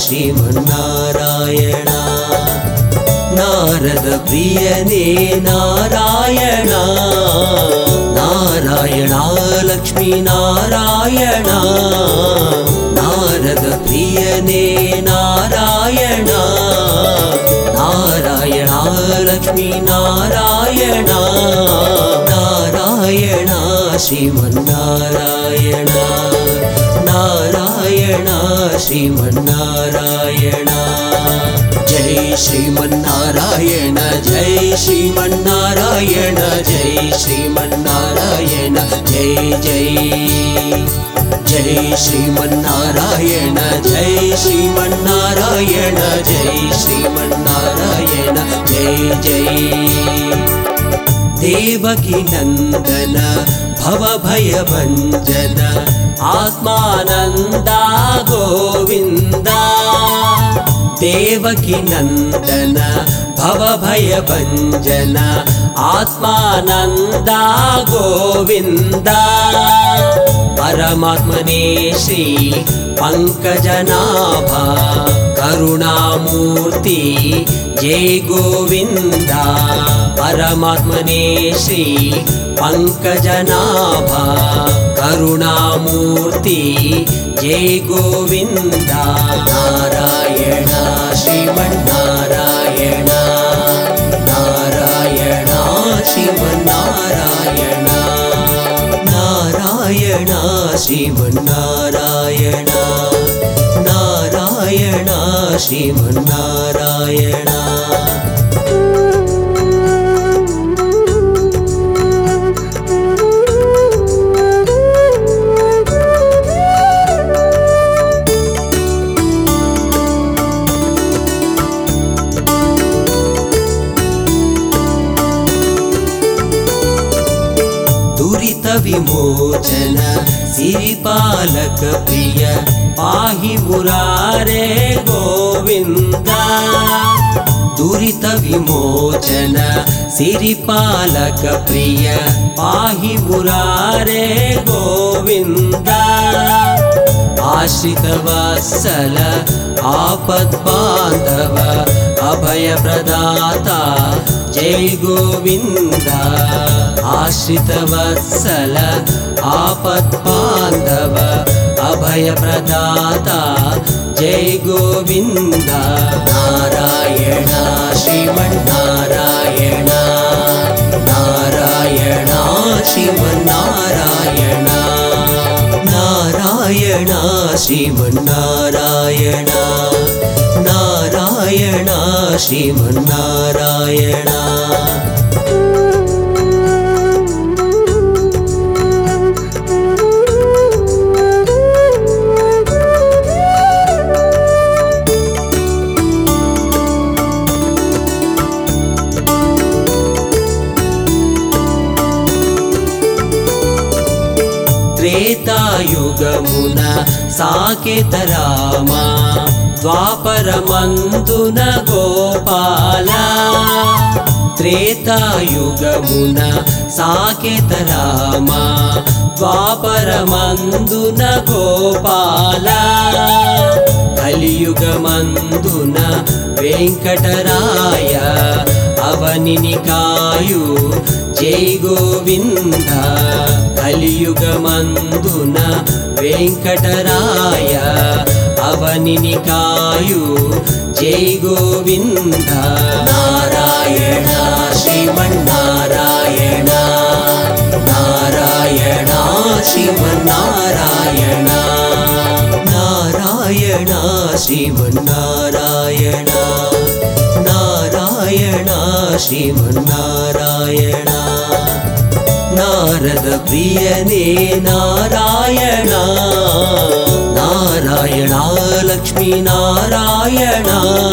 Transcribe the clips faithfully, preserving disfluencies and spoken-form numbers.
శ్రీమన్నారాయణ నారద ప్రియనే నారాయణ నారాయణ లక్ష్మీ నారాయణ నారద ప్రియనే నారాయణ నారాయణ లక్ష్మీ నారాయణ నారాయణ శ్రీమన్నారాయణ నారాయణ శ్రీమన్నారాయణ జై శ్రీమన్నారాయణ జై శ్రీమన్నారాయణ జై శ్రీమన్నారాయణ జై జై జై శ్రీమన్నారాయణ జై శ్రీమన్నారాయణ జై శ్రీమన్నారాయణ జై జై దేవకి నందన భవభయభంజన ఆత్మానంద గోవింద దేవకి నందన భవభయభంజన ఆత్మానంద గోవింద పరమాత్మనే శ్రీ పంకజనాభ కరుణామూర్తి జై గోవింద పరమాత్మనే శ్రీ పంకజనాభ కరుణామూర్తి జై గోవింద నారాయణ శ్రీమన్నారాయణ నారాయణ శ్రీమన్నారాయణ నారాయణ శ్రీమన్నారాయణ నారాయణ శ్రీమన్నారాయణ दुरित विमोचन सिरिपालक प्रिय पाहि मुरारे गोविंदा दुरित विमोचन सिरिपालक प्रिय पाहि मुरारे गोविंदा आश्रित वत्सल आपद्बांधव अभय प्रदाता जय गोविंदा आश्रित वत्सल आपद्बांधव अभय प्रदाता जय गोविंदा नारायण श्रीमन्नारायण नारायण श्रीमन्नारायण नारायण श्रीमन्नारायण नारायण श्रीमन्नारायण త్రేతాయుగమున సాకేత రామ ద్వాపరమందున గోపాల త్రేతాయుగమున సాకేత రామ ద్వాపరమందున గోపాల కలియుగమందున వెంకటరాయ అవనిని కాయు జై గోవింద కలియుగమందున వెంకటరాయ అవనిని కాయు జై గోవింద నారాయణ శ్రీమన్నారాయణ నారాయణ శ్రీమన్నారాయణ నారాయణ శ్రీమన్నారాయణ నారాయణ శ్రీమన్నారాయణ నారద ప్రియనే నారాయణ నారాయణ లక్ష్మీ నారాయణ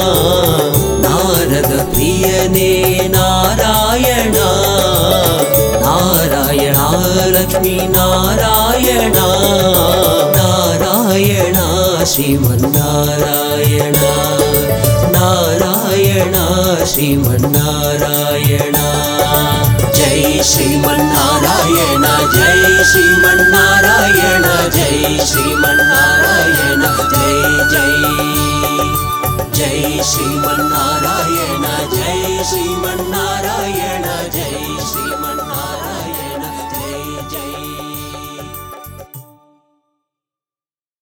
నారద ప్రియనే నారాయణ నారాయణ లక్ష్మీ నారాయణ నారాయణ శ్రీమన్నారాయణ నారాయణ శ్రీమన్నారాయణ జై శ్రీమన్నారాయణ జై శ్రీమన్నారాయణ జై శ్రీమన్నారాయణ జై జై జై శ్రీమన్నారాయణ జై శ్రీమన్నారాయణ జై శ్రీమన్నారాయణ